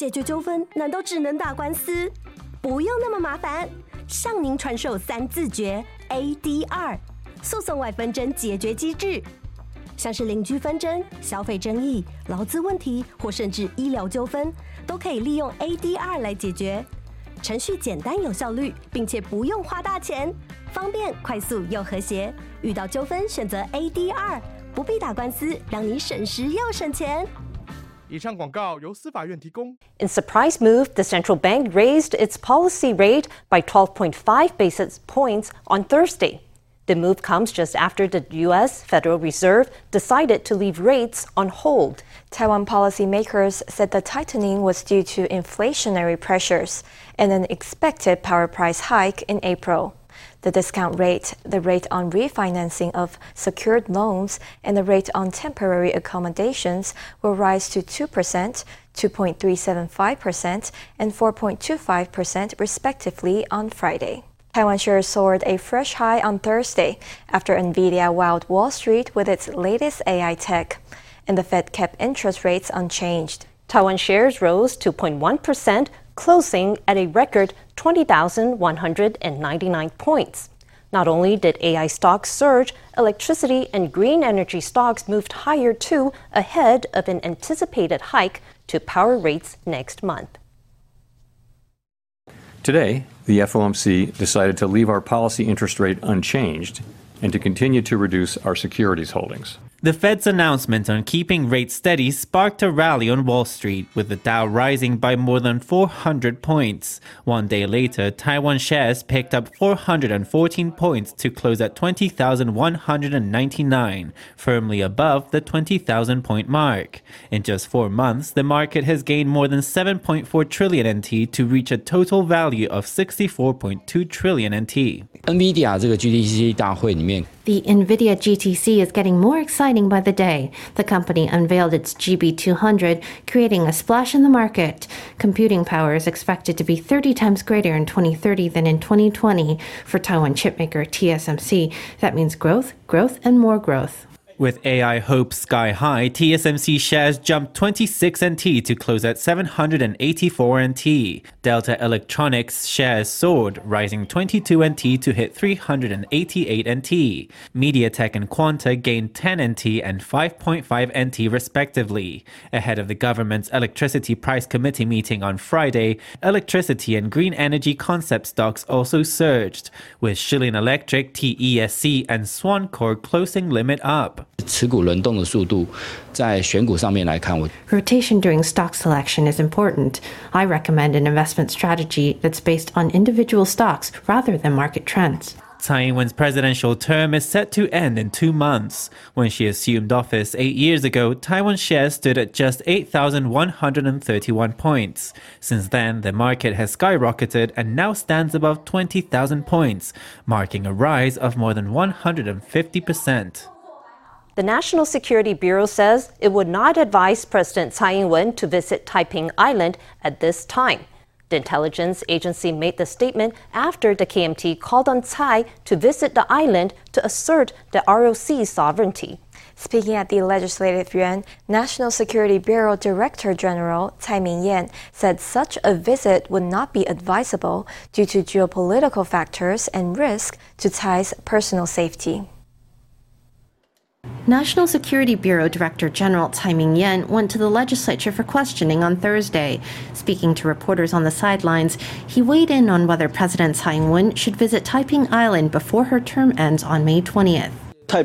解决纠纷难道只能打官司？不用那么麻烦，向您传授3字诀 ADR 诉讼外纷争解决机制。像是邻居纷争、消费争议、劳资问题或甚至医疗纠纷，都可以利用 ADR 来解决。程序简单有效率，并且不用花大钱，方便、快速又和谐。遇到纠纷选择 ADR， 不必打官司，让你省时又省钱。 以上广告由司法院提供。 In surprise move, the central bank raised its policy rate by 12.5 basis points on Thursday. The move comes just after the U.S. Federal Reserve decided to leave rates on hold. Taiwan policymakers said the tightening was due to inflationary pressures and an expected power price hike in April. The discount rate, the rate on refinancing of secured loans, and the rate on temporary accommodations will rise to 2%, 2.375%, and 4.25% respectively on Friday. Taiwan shares soared a fresh high on Thursday after Nvidia wowed Wall Street with its latest AI tech, and the Fed kept interest rates unchanged. Taiwan shares rose 2.1%, closing at a record 20,199 points. Not only did AI stocks surge, electricity and green energy stocks moved higher too, ahead of an anticipated hike to power rates next month. Today, the FOMC decided to leave our policy interest rate unchanged and to continue to reduce our securities holdings. The Fed's announcement on keeping rates steady sparked a rally on Wall Street, with the Dow rising by more than 400 points. One day later, Taiwan shares picked up 414 points to close at 20,199, firmly above the 20,000-point mark. In just 4 months, the market has gained more than 7.4 trillion NT to reach a total value of 64.2 trillion NT. NVIDIA 这个 GTC 大会里面 The NVIDIA GTC is getting more exciting by the day. The company unveiled its GB200, creating a splash in the market. Computing power is expected to be 30 times greater in 2030 than in 2020. For Taiwan chipmaker TSMC, that means growth, growth, and more growth. With AI hopes sky high, TSMC shares jumped 26 NT to close at 784 NT. Delta Electronics shares soared, rising 22 NT to hit 388 NT. MediaTek and Quanta gained 10 NT and 5.5 NT respectively. Ahead of the government's Electricity Price Committee meeting on Friday, electricity and green energy concept stocks also surged, with Shillin Electric, TESC, and Swancore closing limit up. 持股轮动的速度，在选股上面来看， Rotation during stock selection is important. I recommend an investment strategy that's based on individual stocks rather than market trends. Tsai Ing-wen's presidential term is set to end in 2 months. When she assumed office 8 years ago, Taiwan shares stood at just 8,131 points. Since then, the market has skyrocketed and now stands above 20,000 points, marking a rise of more than 150%. The National Security Bureau says it would not advise President Tsai Ing-wen to visit Taiping Island at this time. The intelligence agency made the statement after the KMT called on Tsai to visit the island to assert the ROC's sovereignty. Speaking at the Legislative Yuan, National Security Bureau Director General Tsai Ming-yen said such a visit would not be advisable due to geopolitical factors and risk to Tsai's personal safety. National Security Bureau Director General Tsai Ming-yen went to the legislature for questioning on Thursday. Speaking to reporters on the sidelines, he weighed in on whether President Tsai Ing-wen should visit Taiping Island before her term ends on May 20th. The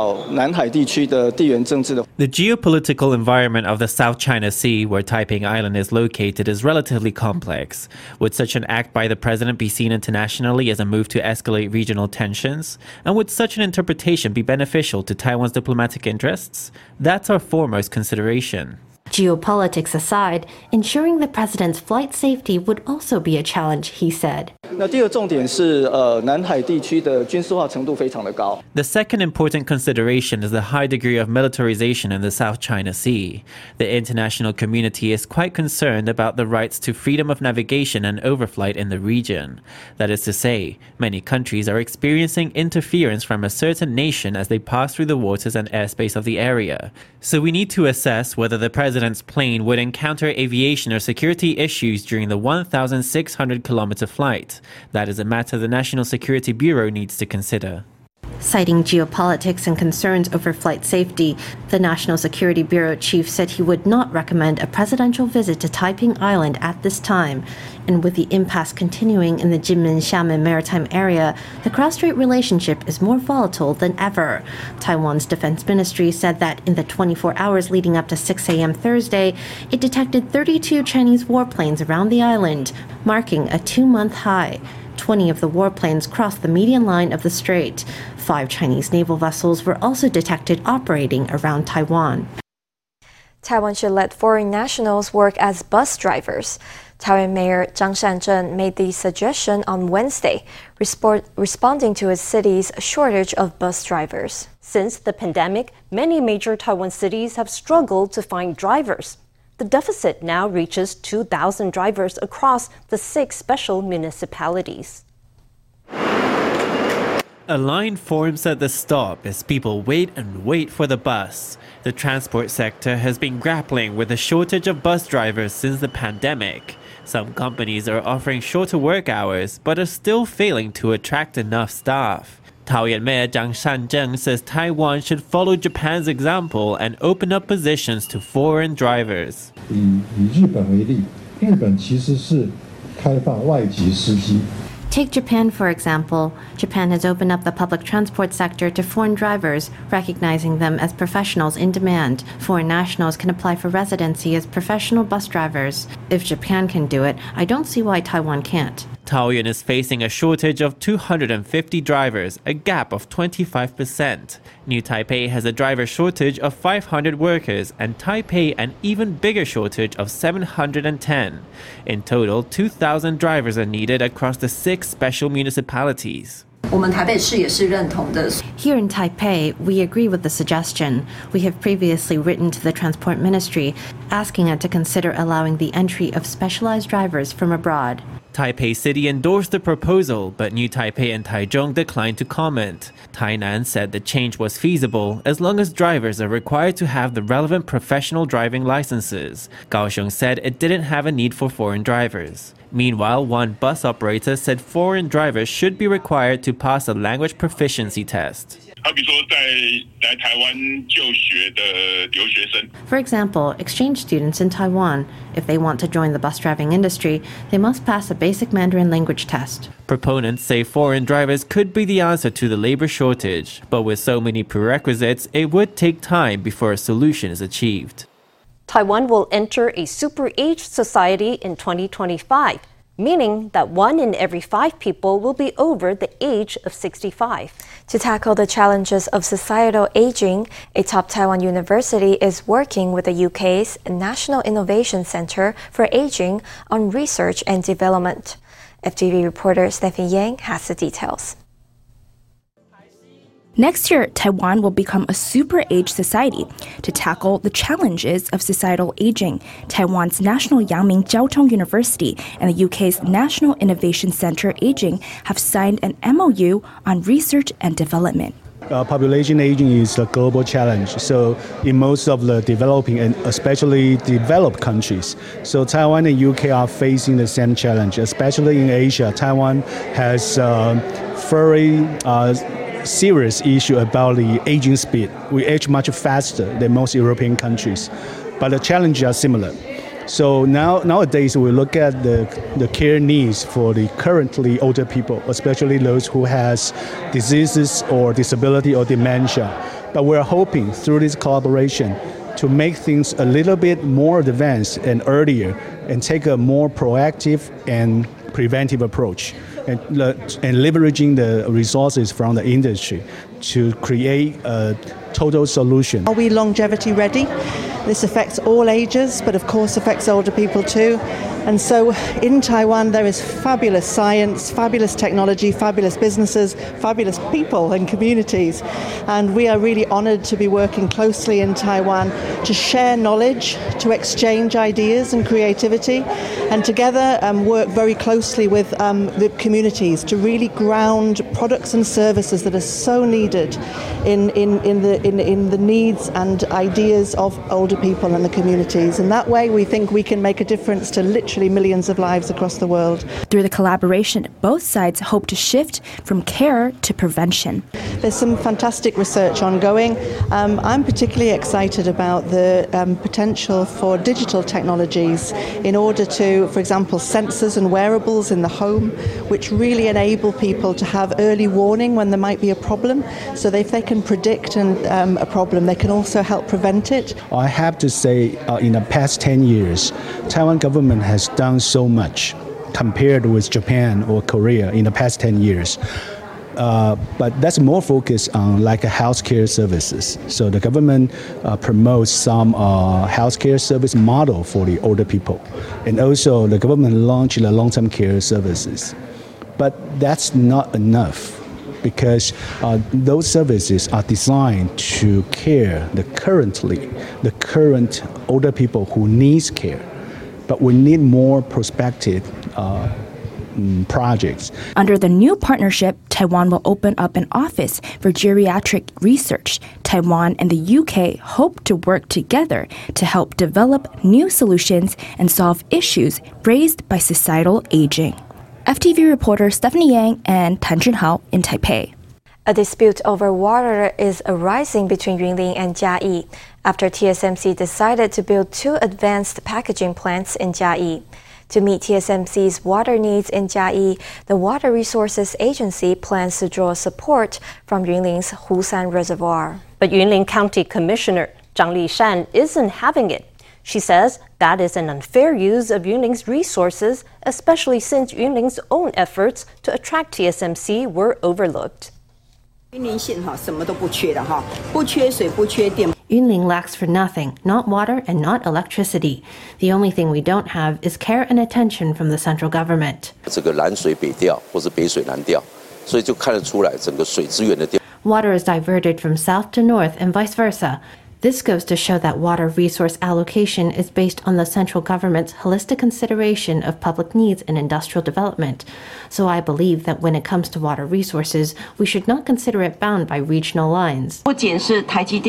geopolitical environment of the South China Sea, where Taiping Island is located, is relatively complex. Would such an act by the president be seen internationally as a move to escalate regional tensions? And would such an interpretation be beneficial to Taiwan's diplomatic interests? That's our foremost consideration. Geopolitics aside, ensuring the president's flight safety would also be a challenge, he said. 那第二重点是南海地区的军事化程度非常的高。 The second important consideration is the high degree of militarization in the South China Sea. The international community is quite concerned about the rights to freedom of navigation and overflight in the region. That is to say, many countries are experiencing interference from a certain nation as they pass through the waters and airspace of the area. So we need to assess whether the president's plane would encounter aviation or security issues during the 1,600-kilometer flight. That is a matter the National Security Bureau needs to consider. Citing geopolitics and concerns over flight safety, the National Security Bureau chief said he would not recommend a presidential visit to Taiping Island at this time. And with the impasse continuing in the Jinmen-Xiamen maritime area, the cross-strait relationship is more volatile than ever. Taiwan's defense ministry said that in the 24 hours leading up to 6 a.m. Thursday, it detected 32 Chinese warplanes around the island, marking a 2-month high. 20 of the warplanes crossed the median line of the strait. 5 Chinese naval vessels were also detected operating around Taiwan. Taiwan should let foreign nationals work as bus drivers. Taipei Mayor Zhang Shanzhen made the suggestion on Wednesday, responding to his city's shortage of bus drivers. Since the pandemic, many major Taiwan cities have struggled to find drivers. The deficit now reaches 2,000 drivers across the 6 special municipalities. A line forms at the stop as people wait and wait for the bus. The transport sector has been grappling with a shortage of bus drivers since the pandemic. Some companies are offering shorter work hours, but are still failing to attract enough staff. Taoyuan Mayor Zhang Shanzhen says Taiwan should follow Japan's example and open up positions to foreign drivers. 以日本为例，日本其实是开放外籍司机。 Take Japan, for example. Japan has opened up the public transport sector to foreign drivers, recognizing them as professionals in demand. Foreign nationals can apply for residency as professional bus drivers. If Japan can do it, I don't see why Taiwan can't. Taoyuan is facing a shortage of 250 drivers, a gap of 25%. New Taipei has a driver shortage of 500 workers, and Taipei an even bigger shortage of 710. In total, 2,000 drivers are needed across the 6 special municipalities. Here in Taipei, we agree with the suggestion. We have previously written to the Transport Ministry, asking it to consider allowing the entry of specialized drivers from abroad. Taipei City endorsed the proposal, but New Taipei and Taichung declined to comment. Tainan said the change was feasible as long as drivers are required to have the relevant professional driving licenses. Kaohsiung said it didn't have a need for foreign drivers. Meanwhile, one bus operator said foreign drivers should be required to pass a language proficiency test. For example, exchange students in Taiwan, if they want to join the bus driving industry, they must pass a basic Mandarin language test. Proponents say foreign drivers could be the answer to the labor shortage, but with so many prerequisites, it would take time before a solution is achieved. Taiwan will enter a super-aged society in 2025, meaning that 1 in every 5 people will be over the age of 65. To tackle the challenges of societal aging, a top Taiwan university is working with the UK's National Innovation Centre for Aging on research and development. FTV reporter Steffi Yang has the details. Next year, Taiwan will become a super-aged society. To tackle the challenges of societal aging, Taiwan's National Yangming Jiaotong University and the UK's National Innovation Centre Aging have signed an MOU on research and development. Population aging is a global challenge, so in most of the developing and especially developed countries. So Taiwan and UK are facing the same challenge, especially in Asia. Taiwan has very serious issue about the aging speed. We age much faster than most European countries, but the challenges are similar. So nowadays we look at the care needs for the currently older people, especially those who has diseases or disability or dementia. But we're hoping through this collaboration to make things a little bit more advanced and earlier and take a more proactive and preventive approach. And leveraging the resources from the industry to create a total solution. Are we longevity ready? This affects all ages, but of course affects older people too. And so in Taiwan, there is fabulous science, fabulous technology, fabulous businesses, fabulous people and communities. And we are really honored to be working closely in Taiwan to share knowledge, to exchange ideas and creativity, and together work very closely with the communities to really ground products and services that are so needed in the needs and ideas of older people and the communities. And that way we think we can make a difference to literally millions of lives across the world. Through the collaboration, both sides hope to shift from care to prevention. There's some fantastic research ongoing. I'm particularly excited about the potential for digital technologies in order to, for example, sensors and wearables in the home, which really enable people to have early warning when there might be a problem. So that if they can predict a problem, they can also help prevent it. I have to say, in the past 10 years, Taiwan government has done so much compared with Japan or Korea in the past 10 years. But that's more focused on like healthcare services. So the government promotes some healthcare service model for the older people. And also the government launched the long-term care services. But that's not enough because those services are designed to care the current older people who needs care. But we need more prospective projects. Under the new partnership, Taiwan will open up an office for geriatric research. Taiwan and the UK hope to work together to help develop new solutions and solve issues raised by societal aging. FTV reporter Stephanie Yang and Tan Zhenhao in Taipei. A dispute over water is arising between Yunlin and Jiayi after TSMC decided to build 2 advanced packaging plants in Jiayi. To meet TSMC's water needs in Jiayi, the Water Resources Agency plans to draw support from Yunlin's Husan Reservoir. But Yunlin County Commissioner Zhang Lishan isn't having it. She says that is an unfair use of Yunlin's resources, especially since Yunlin's own efforts to attract TSMC were overlooked. Yunlin lacks for nothing, not water and not electricity. The only thing we don't have is care and attention from the central government. Water is diverted from south to north and vice versa. This goes to show that water resource allocation is based on the central government's holistic consideration of public needs and industrial development. So I believe that when it comes to water resources, we should not consider it bound by regional lines. Not only will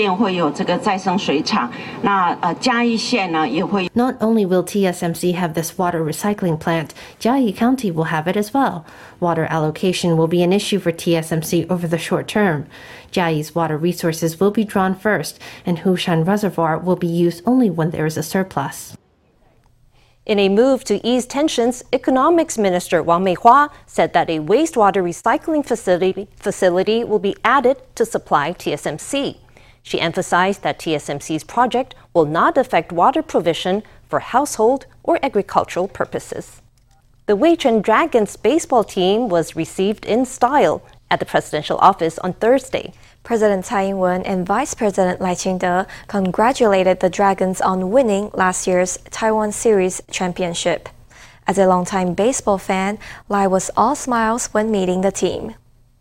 TSMC have this water recycling plant, Jiayi County will have it as well. Water allocation will be an issue for TSMC over the short term. Jiayi's water resources will be drawn first, and Hushan Reservoir will be used only when there is a surplus. In a move to ease tensions, Economics Minister Wang Meihua said that a wastewater recycling facility will be added to supply TSMC. She emphasized that TSMC's project will not affect water provision for household or agricultural purposes. The Weiquan Dragons baseball team was received in style at the presidential office on Thursday. President Tsai Ing-wen and Vice President Lai Ching-te congratulated the Dragons on winning last year's Taiwan Series championship. As a longtime baseball fan, Lai was all smiles when meeting the team.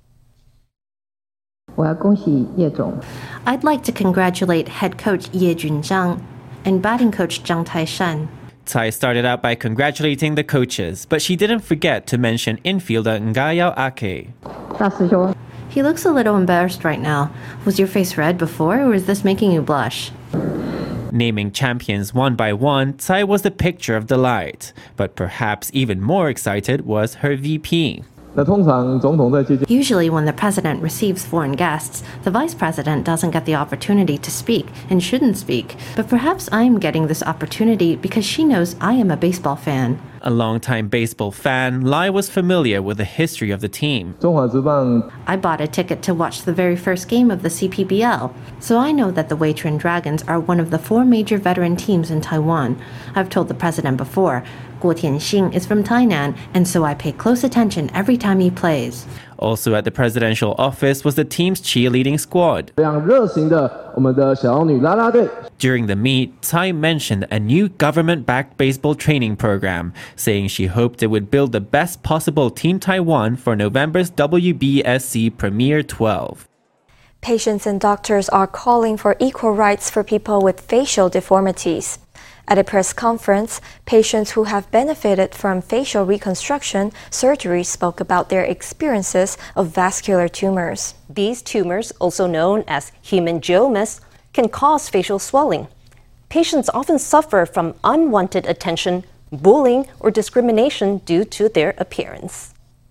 I'd like to congratulate head coach Ye Junzhang and batting coach Zhang Taishan. Tsai started out by congratulating the coaches, but she didn't forget to mention infielder Ngayao Ake. He looks a little embarrassed right now. Was your face red before, or is this making you blush? Naming champions one by one, Tsai was the picture of delight. But perhaps even more excited was her VP. Usually when the president receives foreign guests, the vice president doesn't get the opportunity to speak and shouldn't speak. But perhaps I'm getting this opportunity because she knows I am a baseball fan. A longtime baseball fan, Lai was familiar with the history of the team. I bought a ticket to watch the very first game of the CPBL, so I know that the Weiquan Dragons are one of the 4 major veteran teams in Taiwan. I've told the president before, Guo Tianxing is from Tainan, and so I pay close attention every time he plays. Also at the presidential office was the team's cheerleading squad. 非常热情的我们的小龙女啦啦队。 During the meet, Tsai mentioned a new government-backed baseball training program, saying she hoped it would build the best possible Team Taiwan for November's WBSC Premier 12. Patients and doctors are calling for equal rights for people with facial deformities. At a press conference, patients who have benefited from facial reconstruction surgery spoke about their experiences of vascular tumors. These tumors, also known as hemangiomas, can cause facial swelling. Patients often suffer from unwanted attention, bullying, or discrimination due to their appearance.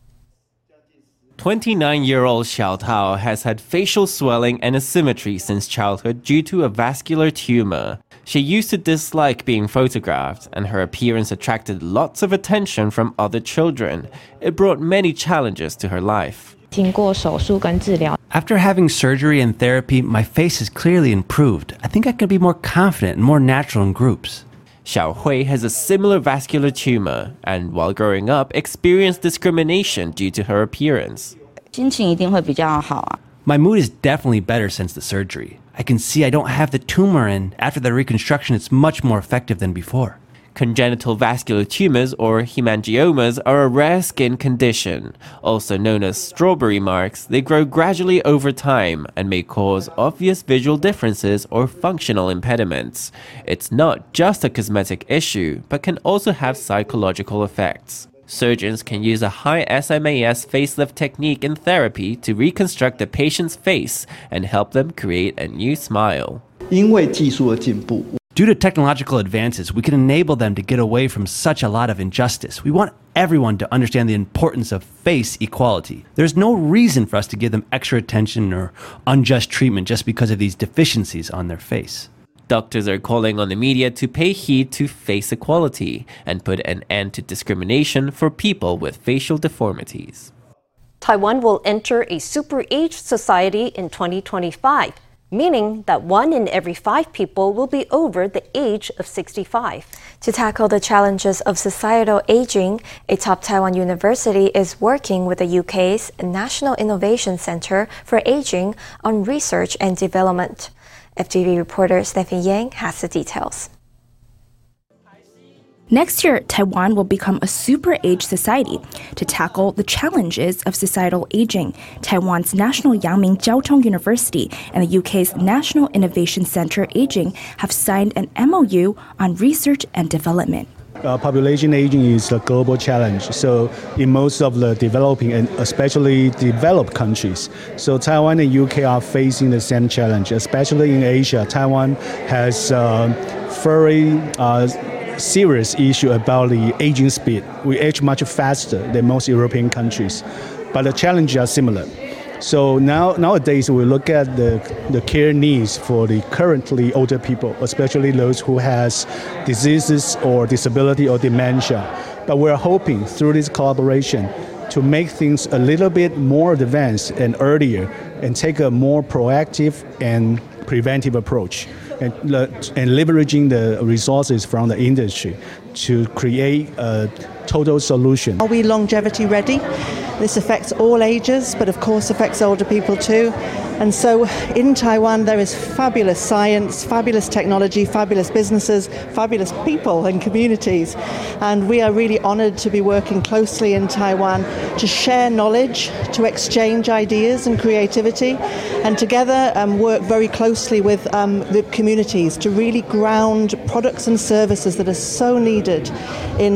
29-year-old Xiao Tao has had facial swelling and asymmetry since childhood due to a vascular tumor. She used to dislike being photographed, and her appearance attracted lots of attention from other children. It brought many challenges to her life. After having surgery and therapy, my face has clearly improved. I think I can be more confident and more natural in groups. Xiao Hui has a similar vascular tumor and, while growing up, experienced discrimination due to her appearance. My mood is definitely better since the surgery. I can see I don't have the tumor, and after the reconstruction, it's much more effective than before. Congenital vascular tumors, or hemangiomas, are a rare skin condition. Also known as strawberry marks, they grow gradually over time and may cause obvious visual differences or functional impediments. It's not just a cosmetic issue, but can also have psychological effects. Surgeons can use a high SMAS facelift technique in therapy to reconstruct the patient's face and help them create a new smile. 因为技术的进步。 Due to technological advances, we can enable them to get away from such a lot of injustice. We want everyone to understand the importance of face equality. There's no reason for us to give them extra attention or unjust treatment just because of these deficiencies on their face. Doctors are calling on the media to pay heed to face equality and put an end to discrimination for people with facial deformities. Taiwan will enter a super-aged society in 2025. Meaning that 1 in every 5 people will be over the age of 65. To tackle the challenges of societal aging, a top Taiwan university is working with the UK's National Innovation Centre for Aging on research and development. FTV reporter Steffi Yang has the details. Next year, Taiwan will become a super-aged society. To tackle the challenges of societal aging, Taiwan's National Yangming Jiaotong University and the UK's National Innovation Centre Aging have signed an MOU on research and development. Population aging is a global challenge. So in most of the developing and especially developed countries, so Taiwan and UK are facing the same challenge. Especially in Asia, Taiwan has very serious issue about the aging speed. We age much faster than most European countries, but the challenges are similar. So nowadays we look at the care needs for the currently older people, especially those who has diseases or disability or dementia. But we're hoping through this collaboration to make things a little bit more advanced and earlier and take a more proactive and preventive approach. And leveraging the resources from the industry to create a total solution. Are we longevity ready? This affects all ages, but of course affects older people too. And so in Taiwan, there is fabulous science, fabulous technology, fabulous businesses, fabulous people and communities. And we are really honored to be working closely in Taiwan to share knowledge, to exchange ideas and creativity, and together work very closely with the communities to really ground products and services that are so needed in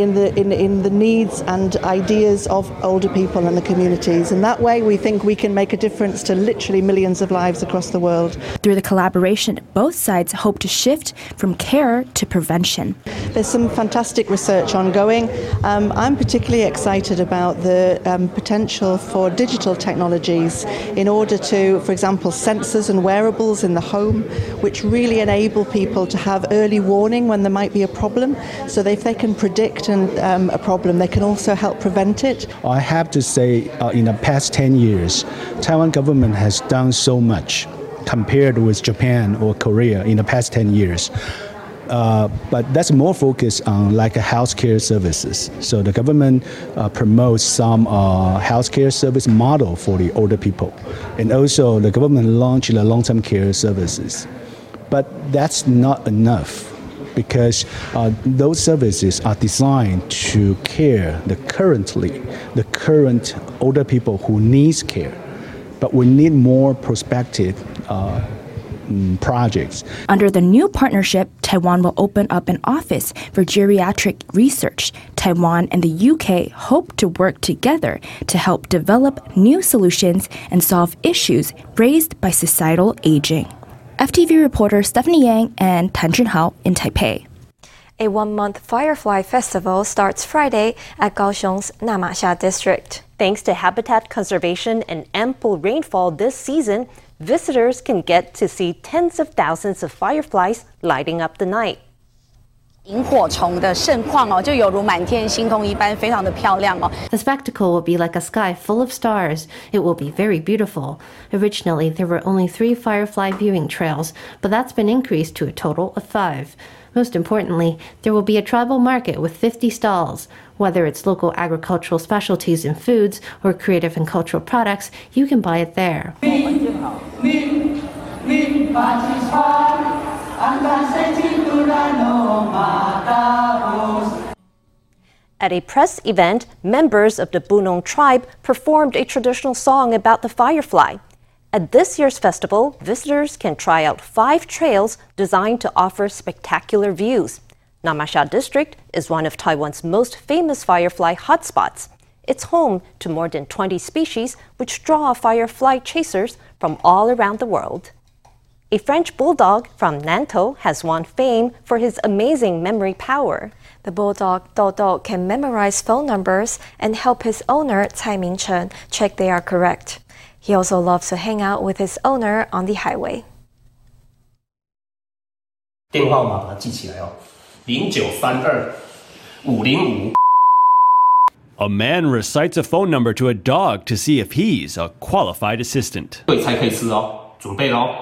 the needs and ideas of older people and the communities. And that way we think we can make a difference to literally millions of lives across the world. Through the collaboration, both sides hope to shift from care to prevention. There's some fantastic research ongoing. I'm particularly excited about the potential for digital technologies in order to, for example, sensors and wearables in the home, which really enable people to have early warning when there might be a problem. So that if they can predict a problem, they can also help prevent it. I have to say, in the past 10 years, Taiwan government has done so much compared with Japan or Korea in the past 10 years. but that's more focused on like a healthcare services. So the government promotes some healthcare service model for the older people, and also the government launched the long-term care services. But that's not enough, because those services are designed to care the current older people who needs care. But we need more prospective projects. Under the new partnership, Taiwan will open up an office for geriatric research. Taiwan and the UK hope to work together to help develop new solutions and solve issues raised by societal aging. FTV reporter Stephanie Yang and Tan Junhao in Taipei. A one-month Firefly Festival starts Friday at Kaohsiung's Namasha District. Thanks to habitat conservation and ample rainfall this season, visitors can get to see tens of thousands of fireflies lighting up the night. 萤火虫的盛况哦，就犹如满天星空一般，非常的漂亮哦。 The spectacle will be like a sky full of stars. It will be very beautiful. Originally, there were only 3 firefly viewing trails, but that's been increased to a total of 5. Most importantly, there will be a tribal market with 50 stalls. Whether it's local agricultural specialties and foods or creative and cultural products, you can buy it there. At a press event, members of the Bunong tribe performed a traditional song about the firefly. At this year's festival, visitors can try out 5 trails designed to offer spectacular views. Namasha District is one of Taiwan's most famous firefly hotspots. It's home to more than 20 species, which draw firefly chasers from all around the world. A French bulldog from Nantou has won fame for his amazing memory power. The bulldog Dodo can memorize phone numbers and help his owner, Cai Mingchen, check they are correct. He also loves to hang out with his owner on the highway. 电话号码把它记起来哦，0932-505。 A man recites a phone number to a dog to see if he's a qualified assistant. 对才可以吃哦，准备咯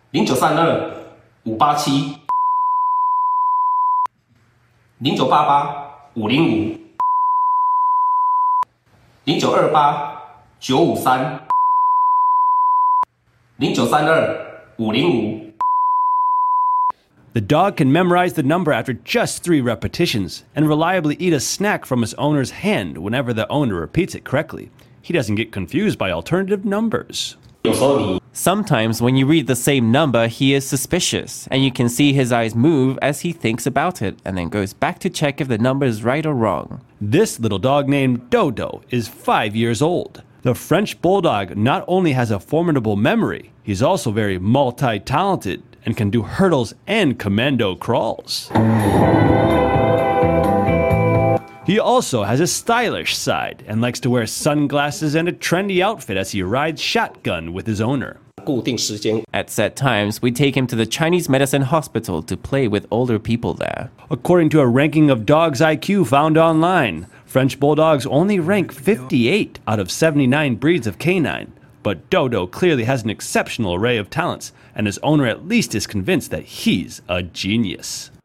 ，0932-587。0988-505。0928-953。0932-505。 The dog can memorize the number after just 3 repetitions and reliably eat a snack from his owner's hand whenever the owner repeats it correctly. He doesn't get confused by alternative numbers. Sometimes when you read the same number, he is suspicious, and you can see his eyes move as he thinks about it and then goes back to check if the number is right or wrong. This little dog named Dodo is 5 years old. The French bulldog not only has a formidable memory, he's also very multi-talented and can do hurdles and commando crawls. He also has a stylish side and likes to wear sunglasses and a trendy outfit as he rides shotgun with his owner. At set times, we take him to the Chinese Medicine Hospital to play with older people there. According to a ranking of dogs' IQ found online, French bulldogs only rank 58 out of 79 breeds of canine. But Dodo clearly has an exceptional array of talents, and his owner at least is convinced that he's a genius.